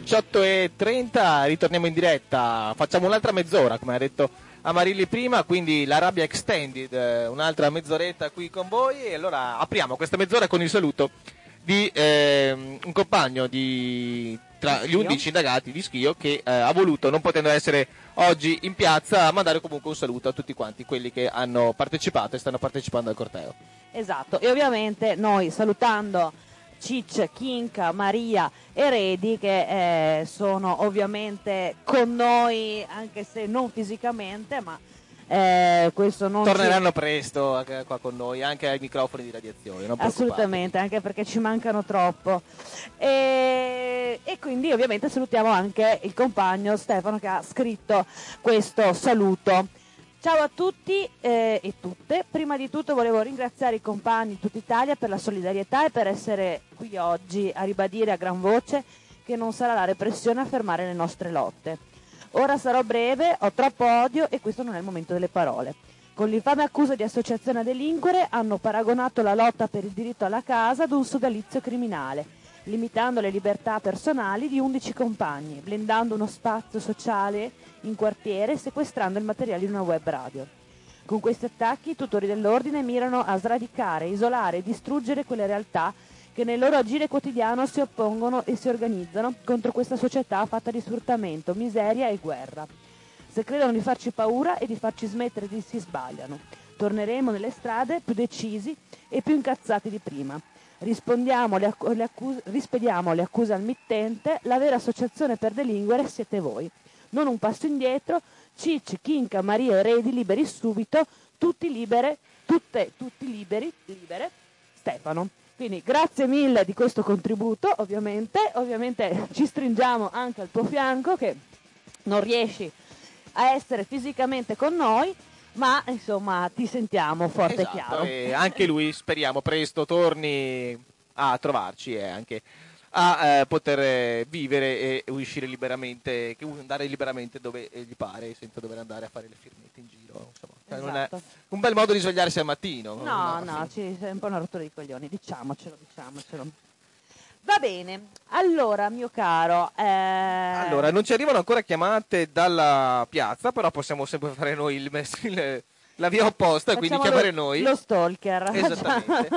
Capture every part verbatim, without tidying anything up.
diciotto e trenta, ritorniamo in diretta, facciamo un'altra mezz'ora come ha detto Amarilli prima, quindi la rabbia extended, un'altra mezz'oretta qui con voi, e allora apriamo questa mezz'ora con il saluto di eh, un compagno di tra gli undici indagati di Schio che eh, ha voluto, non potendo essere oggi in piazza, mandare comunque un saluto a tutti quanti quelli che hanno partecipato e stanno partecipando al corteo. Esatto, e ovviamente noi salutando Cicc, Kinka, Maria e Redi che eh, sono ovviamente con noi, anche se non fisicamente, ma eh, questo non torneranno ci... presto qua con noi anche ai microfoni di radiazione, non assolutamente, anche perché ci mancano troppo, e, e quindi ovviamente salutiamo anche il compagno Stefano che ha scritto questo saluto. Ciao a tutti eh, e tutte. Prima di tutto volevo ringraziare i compagni di tutta Italia per la solidarietà e per essere qui oggi a ribadire a gran voce che non sarà la repressione a fermare le nostre lotte. Ora sarò breve, ho troppo odio e questo non è il momento delle parole. Con l'infame accusa di associazione a delinquere hanno paragonato la lotta per il diritto alla casa ad un sodalizio criminale, limitando le libertà personali di undici compagni, blindando uno spazio sociale in quartiere e sequestrando il materiale di una web radio. Con questi attacchi i tutori dell'ordine mirano a sradicare, isolare e distruggere quelle realtà che nel loro agire quotidiano si oppongono e si organizzano contro questa società fatta di sfruttamento, miseria e guerra. Se credono di farci paura e di farci smettere di si sbagliano. Torneremo nelle strade più decisi e più incazzati di prima. Rispondiamo le accu- le accuse, rispediamo le accuse al mittente, la vera associazione per delinquere siete voi. Non un passo indietro, Cicc, Kinka, Maria e Redi liberi subito, tutti libere, tutte, tutti liberi, libere, Stefano. Quindi grazie mille di questo contributo, ovviamente, ovviamente ci stringiamo anche al tuo fianco che non riesci a essere fisicamente con noi, ma insomma ti sentiamo forte esatto, e chiaro. E anche lui speriamo presto torni a trovarci e anche a eh, poter vivere e uscire liberamente, andare liberamente dove gli pare senza dover andare a fare le firmette in giro, insomma. Esatto. Non è un bel modo di svegliarsi al mattino. No, no, no ci, è un po' una rottura di coglioni, diciamocelo, diciamocelo. Va bene, allora mio caro eh... allora non ci arrivano ancora chiamate dalla piazza, però possiamo sempre fare noi il, il la via opposta, facciamo quindi chiamare lo, noi lo stalker. Esattamente.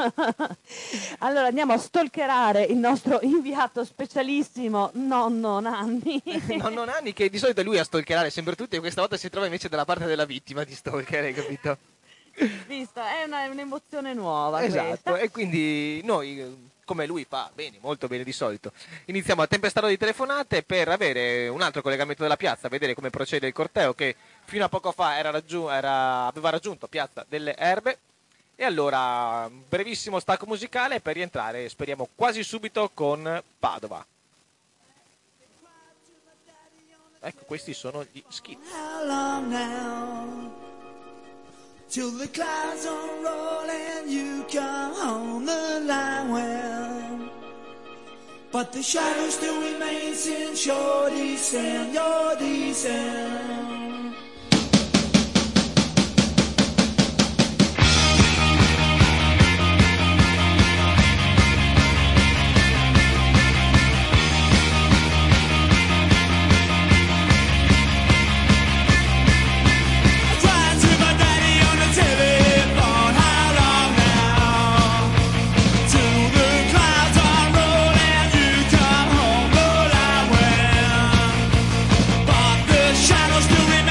Allora andiamo a stalkerare il nostro inviato specialissimo nonno Nanni. Nonno Nanni, che di solito è lui a stalkerare sempre tutti e questa volta si trova invece dalla parte della vittima di stalker, hai capito? Visto, è una, un'emozione nuova esatto questa. E quindi noi, come lui fa bene, molto bene di solito, iniziamo a tempestarlo di telefonate per avere un altro collegamento della piazza, vedere come procede il corteo che fino a poco fa era raggiu- era, aveva raggiunto Piazza delle Erbe. E allora brevissimo stacco musicale per rientrare, speriamo quasi subito, con Padova. Ecco, questi sono gli Skid. Till the clouds unroll and you come on the line well, but the shadow still remains in your descent, your descent. Still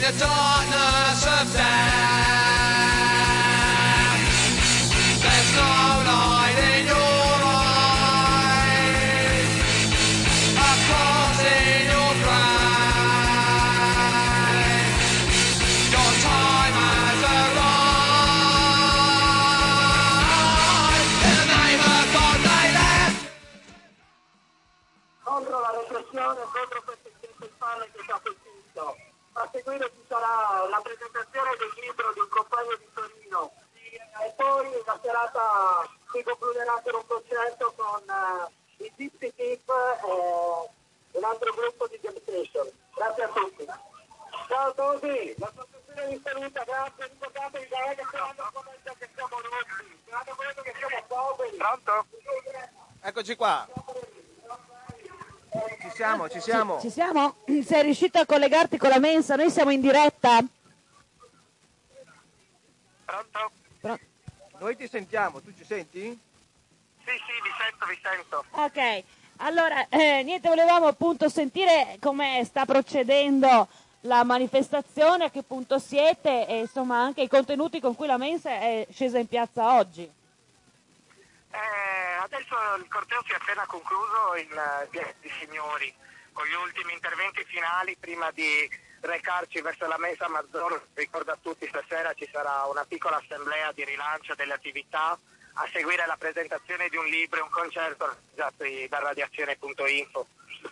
the darkness of death. There's no light in your eyes, a cross in your grave. Your time has arrived. In the name of God they left. Contro la repressione, contro questo schietto infame che ci ha colpito. A seguire ci sarà la presentazione del libro di un compagno di Torino e poi la serata si concluderà con un concerto con uh, i Gypsy Tip e un altro gruppo di Jam Station. Grazie a tutti. Ciao Tosi, la associazione vi saluta, grazie, ricordatevi che siamo come che siamo rotti, guardate quello che siamo poveri. Pronto? Eccoci qua. Ci siamo, ci siamo. Ci, ci siamo? Sei riuscito a collegarti con la mensa? Noi siamo in diretta. Pronto? Pro- Noi ti sentiamo, tu ci senti? Sì, sì, vi sento, vi sento. Ok, allora, eh, niente, volevamo appunto sentire come sta procedendo la manifestazione, a che punto siete e insomma anche i contenuti con cui la mensa è scesa in piazza oggi. Eh, adesso il corteo si è appena concluso in uh, Piazza dei Signori, con gli ultimi interventi finali prima di recarci verso la mensa Mazzoro. Ricordo a tutti, stasera ci sarà una piccola assemblea di rilancio delle attività, a seguire la presentazione di un libro e un concerto organizzato da radiazione punto info.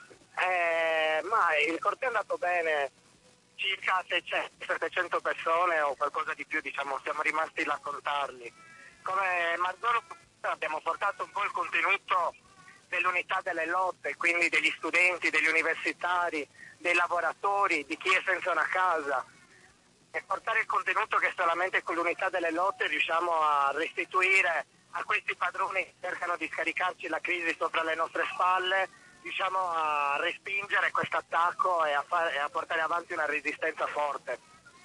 Eh, ma il corteo è andato bene, circa seicento settecento persone o qualcosa di più, diciamo, siamo rimasti là a contarli. Come Marzolo abbiamo portato un po' il contenuto dell'unità delle lotte, quindi degli studenti, degli universitari, dei lavoratori, di chi è senza una casa, e portare il contenuto che solamente con l'unità delle lotte riusciamo a restituire a questi padroni che cercano di scaricarci la crisi sopra le nostre spalle, riusciamo a respingere questo attacco e a, far, e a portare avanti una resistenza forte.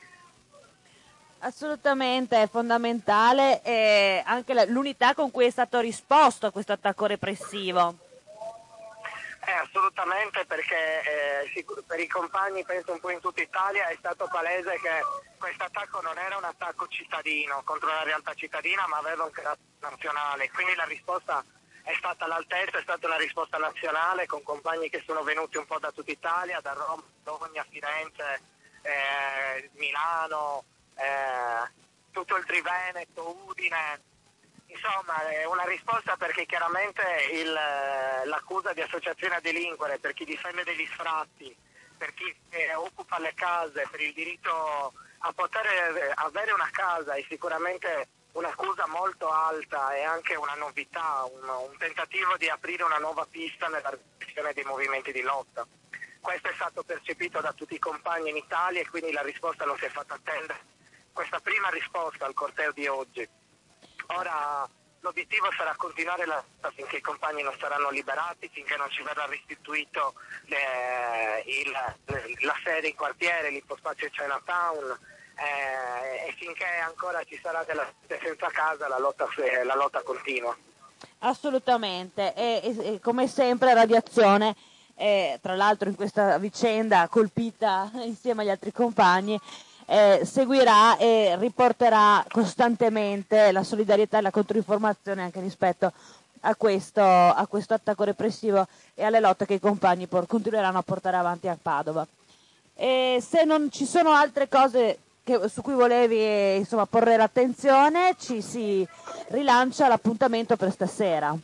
Assolutamente, è fondamentale e anche la- l'unità con cui è stato risposto a questo attacco repressivo. Eh, assolutamente, perché eh, sicur- per i compagni, penso un po' in tutta Italia, è stato palese che questo attacco non era un attacco cittadino contro una realtà cittadina, ma aveva un carattere nazionale, quindi la risposta è stata all'altezza, è stata una risposta nazionale con compagni che sono venuti un po' da tutta Italia, da Roma, Bologna, Firenze, eh, Milano, eh, tutto il Triveneto, Udine. Insomma, è una risposta perché chiaramente il, l'accusa di associazione a delinquere per chi difende degli sfratti, per chi eh, occupa le case, per il diritto a poter eh, avere una casa è sicuramente un'accusa molto alta e anche una novità, un, un tentativo di aprire una nuova pista nella repressione dei movimenti di lotta. Questo è stato percepito da tutti i compagni in Italia e quindi la risposta non si è fatta attendere. Questa prima risposta al corteo di oggi. Ora l'obiettivo sarà continuare la lotta finché i compagni non saranno liberati, finché non ci verrà restituito le, il, la sede in quartiere, l'impospazio Chinatown, eh, e finché ancora ci sarà della gente senza casa la lotta, la lotta continua. Assolutamente, e, e- e come sempre Radiazione, eh, tra l'altro in questa vicenda colpita insieme agli altri compagni, eh, seguirà e riporterà costantemente la solidarietà e la controinformazione anche rispetto a questo, a questo attacco repressivo e alle lotte che i compagni por- continueranno a portare avanti a Padova. E se non ci sono altre cose che- su cui volevi eh, insomma, porre l'attenzione, ci si rilancia l'appuntamento per stasera.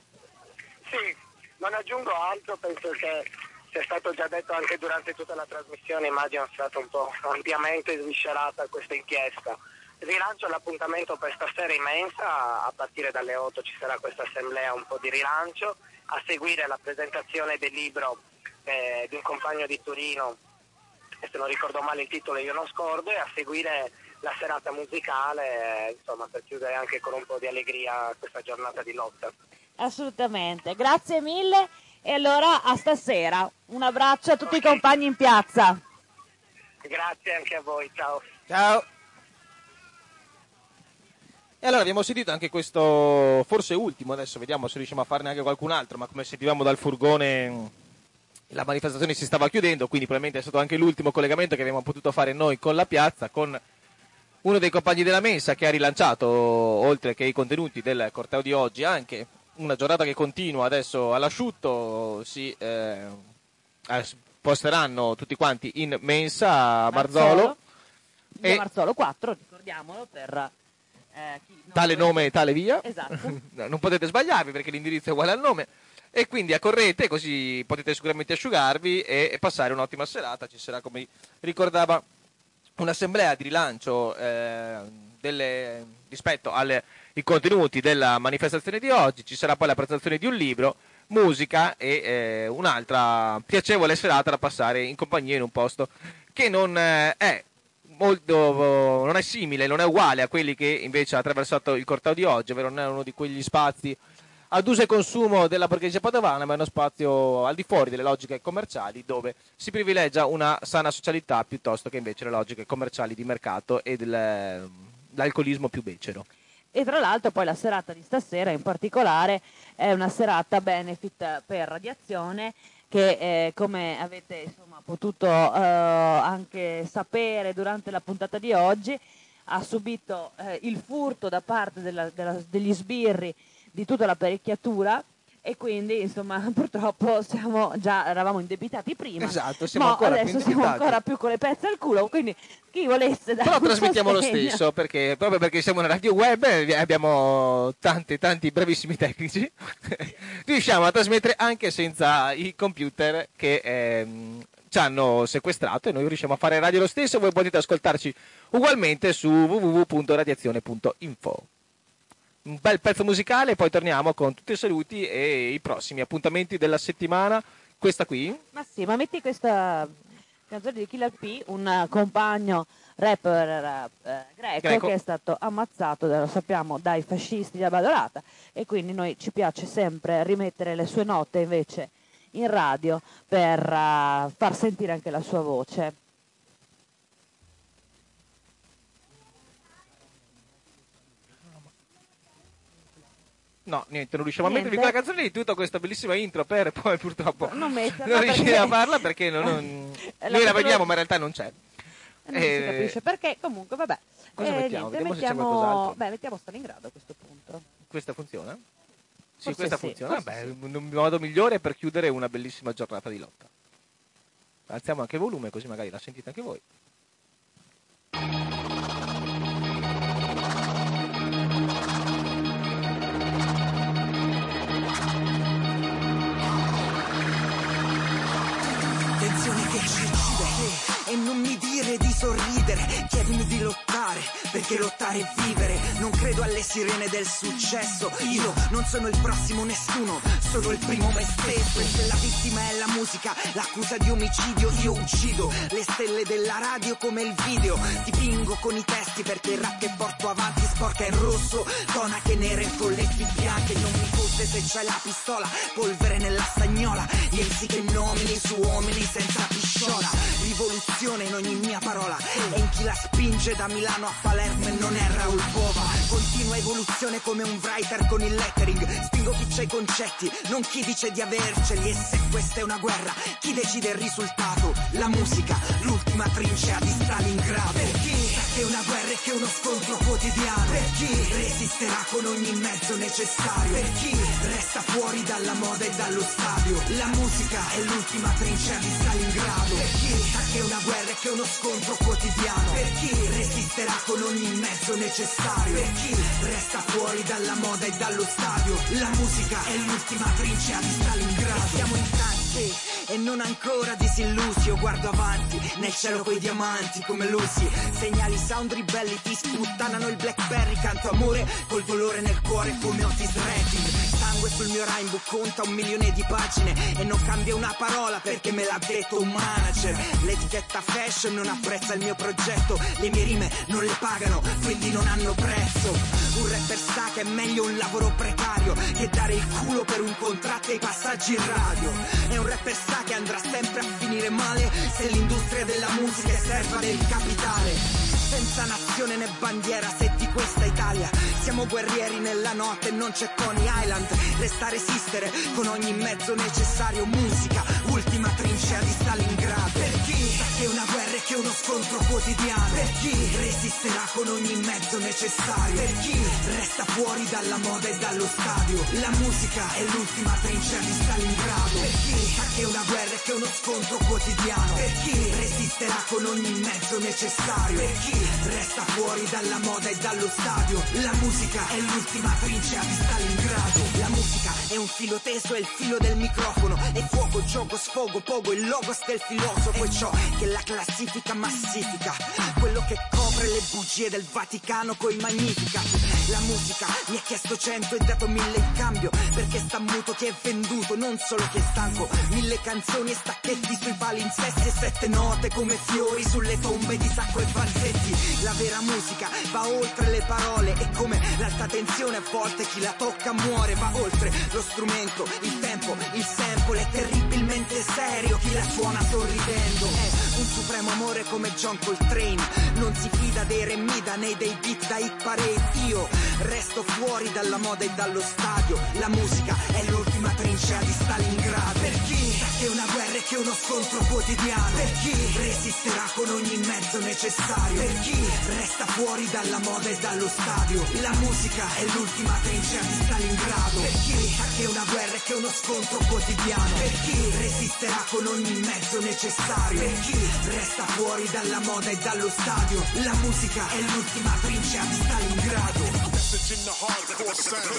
Sì, non aggiungo altro, penso che sia stato già detto anche durante tutta la trasmissione, immagino sia stata un po' ampiamente sviscerata questa inchiesta. Rilancio l'appuntamento per stasera in mensa, a partire dalle otto ci sarà questa assemblea un po' di rilancio, a seguire la presentazione del libro eh, di un compagno di Torino, e se non ricordo male il titolo io non scordo, e a seguire la serata musicale, eh, insomma, per chiudere anche con un po' di allegria questa giornata di lotta. Assolutamente, grazie mille e allora a stasera. Un abbraccio a tutti Ok. i compagni in piazza. Grazie anche a voi, ciao. Ciao. E allora abbiamo sentito anche questo, forse ultimo, adesso vediamo se riusciamo a farne anche qualcun altro, ma come sentivamo dal furgone la manifestazione si stava chiudendo, quindi probabilmente è stato anche l'ultimo collegamento che abbiamo potuto fare noi con la piazza, con uno dei compagni della mensa che ha rilanciato, oltre che i contenuti del corteo di oggi, anche una giornata che continua adesso all'asciutto. Si eh, posteranno tutti quanti in mensa a Marzolo, Marzolo, via e Marzolo quattro, ricordiamolo, per eh, chi non tale volesse- nome, tale via. Esatto. Non potete sbagliarvi perché l'indirizzo è uguale al nome. E quindi accorrete, così potete sicuramente asciugarvi e, e passare un'ottima serata. Ci sarà, come ricordava, un'assemblea di rilancio eh, delle, rispetto ai contenuti della manifestazione di oggi. Ci sarà poi la presentazione di un libro, musica e eh, un'altra piacevole serata da passare in compagnia in un posto che non eh, è molto, non è simile, non è uguale a quelli che invece ha attraversato il corteo di oggi, ovvero non è uno di quegli spazi ad uso e consumo della borghesia padovana, ma è uno spazio al di fuori delle logiche commerciali, dove si privilegia una sana socialità piuttosto che invece le logiche commerciali di mercato e dell'alcolismo più becero. E tra l'altro poi la serata di stasera in particolare è una serata benefit per Radiazione che eh, come avete insomma, potuto eh, anche sapere durante la puntata di oggi ha subito eh, il furto da parte della, della, degli sbirri di tutta l'apparecchiatura e quindi insomma purtroppo siamo già eravamo indebitati prima, Esatto, siamo ma ancora più adesso siamo indebitati. ancora più con le pezze al culo, quindi chi volesse dare Però un trasmettiamo lo sostegno- stesso, perché proprio perché siamo una radio web e abbiamo tanti tanti bravissimi tecnici, riusciamo a trasmettere anche senza i computer che ehm, ci hanno sequestrato, e noi riusciamo a fare radio lo stesso. Voi potete ascoltarci ugualmente su w w w punto radiazione punto info. Un bel pezzo musicale, poi torniamo con tutti i saluti e i prossimi appuntamenti della settimana. Questa qui, Ma sì, ma metti questa canzone di Killer P, un compagno rapper eh, greco, Greco. che è stato ammazzato, lo sappiamo, dai fascisti di Abbadolata, e quindi noi ci piace sempre rimettere le sue note invece in radio per eh, far sentire anche la sua voce. no, niente, non riusciamo Niente. a mettervi quella canzone di tutta questa bellissima intro per poi purtroppo Non metterla non riuscire perché- a farla perché non, non- La noi la potevo- vediamo ma in realtà non c'è. E non si Eh, capisce perché, comunque vabbè. cosa Eh, mettiamo? niente, Vediamo se c'è mettiamo, qualcos'altro. beh, mettiamo Stalingrado a questo punto. Questa funziona? Sì, Forse questa sì, funziona. forse Beh, sì. un modo migliore per chiudere una bellissima giornata di lotta. Alziamo anche il volume così magari la sentite anche voi. Attenzione che ci uccide e non mi dire di sorridere, chiedimi di lottare, perché lottare è vivere. Non credo alle sirene del successo, io non sono il prossimo nessuno, sono il primo me stesso. E se la vittima è la musica, l'accusa di omicidio, io uccido le stelle della radio come il video. Dipingo con i testi perché il rap che porto avanti sporca in rosso, tonache nere in folletti bianche. Non mi fosse se c'è la pistola, polvere nella stagnola, ienzi che nomini su uomini senza pisciola. Rivoluzione in ogni mia parola, e in chi la spinge da Milano a Palermo e non è Raul Bova. Continua evoluzione come un writer con il lettering, spingo chi c'ha i concetti, non chi dice di averceli. E se questa è una guerra, chi decide il risultato? La musica, l'ultima trincea di Stalingrado. Per chi sa che una guerra è che uno scontro quotidiano, per chi resisterà con ogni mezzo necessario, per chi resta fuori dalla moda e dallo stadio. La musica è l'ultima trincea di Stalingrado. Per chi sa che una guerra è che uno scontro quotidiano, per chi resisterà con ogni mezzo necessario, per chi resta fuori dalla moda e dallo stadio. La musica è l'ultima trincea di Stalingrado. Siamo in tanti e non ancora disillusi, io guardo avanti nel cielo coi diamanti come Lucy. Segnali sound ribelli ti sputtanano il Blackberry, canto amore col dolore nel cuore come Otis Redding. Sangue sul mio rhyme conta un milione di pagine e non cambia una parola perché me l'ha detto un manager. L'etichetta fashion non apprezza il mio progetto, le mie rime non le pagano, quindi non hanno prezzo. Un rapper sa che è meglio un lavoro precario che dare il culo per un contratto e i passaggi in radio. E un rapper sa che andrà sempre a finire male se l'industria della musica è serva del capitale. Senza nazione nazione né bandiera se di questa Italia siamo guerrieri nella notte e non c'è Coney Island. Resta a resistere con ogni mezzo necessario, musica, ultima trincea di Stalingrado. Per chi sa che una guerra è che uno scontro quotidiano, per chi resisterà con ogni mezzo necessario, per chi resta fuori dalla moda e dallo stadio, la musica è l'ultima trincea di Stalingrado. Per chi sa che una guerra è che uno scontro quotidiano, per chi resisterà con ogni mezzo necessario, per chi resta fuori dalla moda e dallo stadio, la musica è l'ultima trincea di Stalingrado. La musica è un filo teso, è il filo del microfono, è fuoco, gioco, sfogo, pogo, il logos del filosofo, è ciò che la classifica massifica, quello che copre le bugie del Vaticano coi Magnificat. La musica mi ha chiesto cento e dato mille in cambio, perché sta muto chi è venduto, non solo chi è stanco. Mille canzoni e stacchetti sui palinsesti e sette note come fiori sulle tombe di Sacco e Vanzetti. La vera musica va oltre le parole, e come l'alta tensione a volte chi la tocca muore. Va oltre lo strumento, il tempo, il sample, è terribilmente serio chi la suona sorridendo. È un supremo amore come John Coltrane, non si fida dei remida né dei beat da hit parade. Io resto fuori dalla moda e dallo stadio, la musica è l'ultima trincea di Stalingrado. Per chi sa che una guerra è che uno scontro quotidiano, per chi resisterà con ogni mezzo necessario, per chi resta fuori dalla moda e dallo stadio, la musica è l'ultima trincea di Stalingrado. Per chi sa che una guerra è che uno scontro quotidiano, per chi resisterà con ogni mezzo necessario, per chi resta fuori dalla moda e dallo stadio, la musica è l'ultima trincea di Stalingrado. Message in the hardcore sound.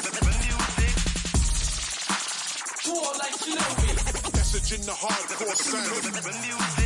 Message in the hardcore sound.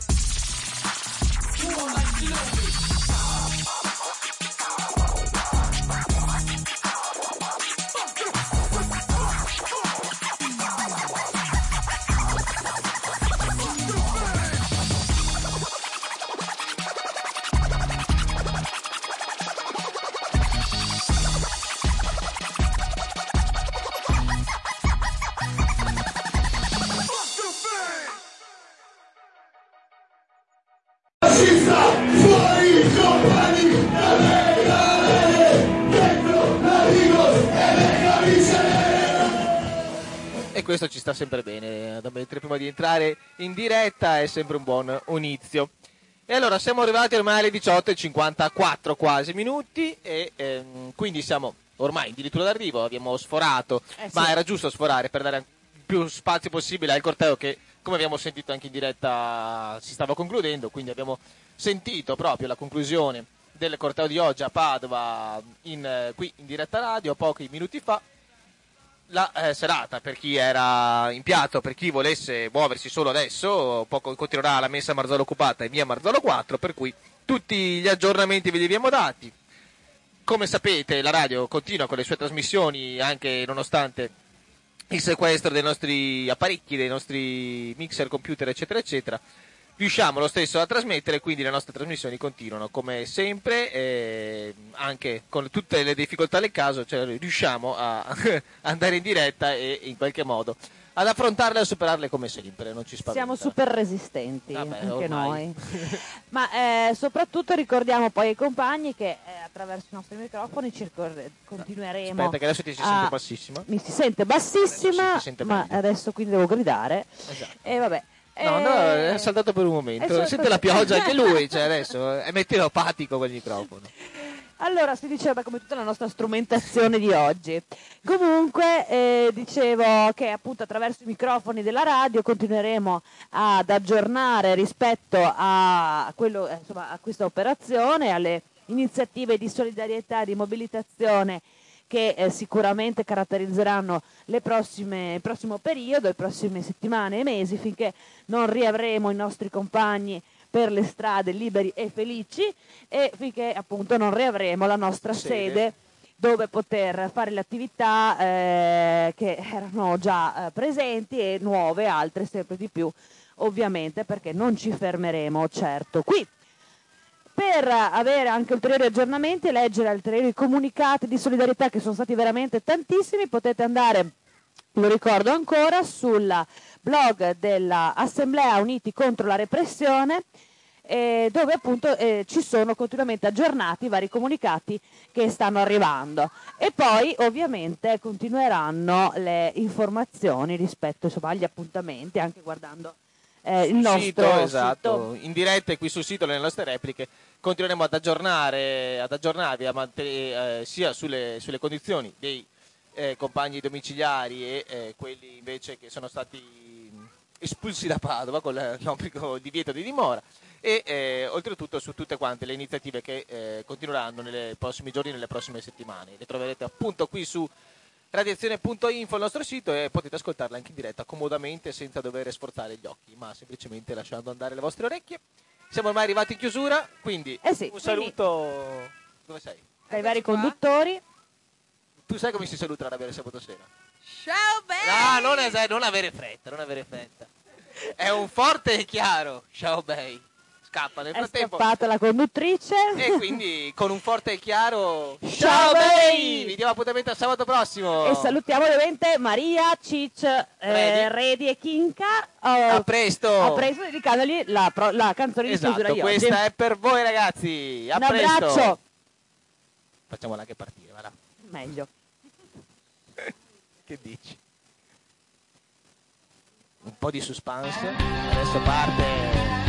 E questo ci sta sempre bene, da mettere prima di entrare in diretta è sempre un buon inizio. E allora siamo arrivati ormai alle diciotto e cinquantaquattro quasi minuti e ehm, quindi siamo ormai addirittura d'arrivo, abbiamo sforato, eh sì. ma era giusto sforare per dare più spazio possibile al corteo che, come abbiamo sentito anche in diretta, si stava concludendo, quindi abbiamo sentito proprio la conclusione del corteo di oggi a Padova in, qui in diretta radio pochi minuti fa. La eh, serata per chi era in piazza, per chi volesse muoversi solo adesso, poco continuerà la messa Marzolo occupata e via Marzolo quattro, per cui tutti gli aggiornamenti ve li abbiamo dati. Come sapete la radio continua con le sue trasmissioni anche nonostante il sequestro dei nostri apparecchi, dei nostri mixer, computer eccetera eccetera. Riusciamo lo stesso a trasmettere, quindi le nostre trasmissioni continuano come sempre, eh, anche con tutte le difficoltà del caso, cioè riusciamo a andare in diretta e in qualche modo ad affrontarle e a superarle come sempre, non ci spaventa. Siamo super resistenti, Vabbè, anche ormai. noi. Ma eh, soprattutto ricordiamo poi ai compagni che eh, attraverso i nostri microfoni ci ricor- continueremo. Aspetta che adesso ti si a... sente bassissima. Mi si sente bassissima, Adesso si sente ma meglio. adesso quindi devo gridare. Esatto. E vabbè. No, no, è saltato per un momento. Eh, Sente la pioggia anche lui, cioè adesso è meteoropatico con il microfono. Allora, si diceva come tutta la nostra strumentazione di oggi. Comunque, eh, dicevo che appunto attraverso i microfoni della radio continueremo ad aggiornare rispetto a, quello, eh, insomma, a questa operazione, alle iniziative di solidarietà e di mobilitazione che eh, sicuramente caratterizzeranno le prossime, il prossimo periodo, le prossime settimane e mesi, finché non riavremo i nostri compagni per le strade liberi e felici e finché appunto non riavremo la nostra Sede. sede dove poter fare le attività eh, che erano già eh, presenti e nuove, altre sempre di più, ovviamente, perché non ci fermeremo certo qui. Per avere anche ulteriori aggiornamenti e leggere ulteriori comunicati di solidarietà, che sono stati veramente tantissimi, potete andare, lo ricordo ancora, sul blog dell'Assemblea Uniti contro la Repressione, eh, dove appunto eh, ci sono continuamente aggiornati i vari comunicati che stanno arrivando, e poi ovviamente continueranno le informazioni rispetto, insomma, agli appuntamenti, anche guardando eh, il nostro sito, esatto, sito. in diretta e qui sul sito, nelle nostre repliche, continueremo ad aggiornare, ad aggiornarvi a mantenere, eh, sia sulle, sulle condizioni dei eh, compagni domiciliari e eh, quelli invece che sono stati espulsi da Padova con l'obbligo divieto di dimora, e eh, oltretutto su tutte quante le iniziative che eh, continueranno nei prossimi giorni, nelle prossime settimane. Le troverete appunto qui su radiazione punto info, il nostro sito, e potete ascoltarla anche in diretta comodamente senza dover sforzare gli occhi, ma semplicemente lasciando andare le vostre orecchie. Siamo ormai arrivati in chiusura, quindi Eh sì, un quindi- saluto. Dove sei? Dai vari conduttori. Tu sai come si saluta la radio del sabato sera? Ciao belli! No, non, es- non avere fretta, non avere fretta. È un forte e chiaro ciao bei. Scappa nel È frattempo. scappata la conduttrice. E quindi con un forte e chiaro Ciao, bei! Vi diamo appuntamento al sabato prossimo. E salutiamo ovviamente Maria, Cic, eh, Redi. Redi e Kinka. Oh, A presto. A presto, dedicandogli la, pro- la canzone di chiusura Esatto, di questa oggi. è per voi ragazzi. A Un presto. abbraccio. Facciamola anche partire, va là. Meglio. Che dici? Un po' di suspense. Adesso parte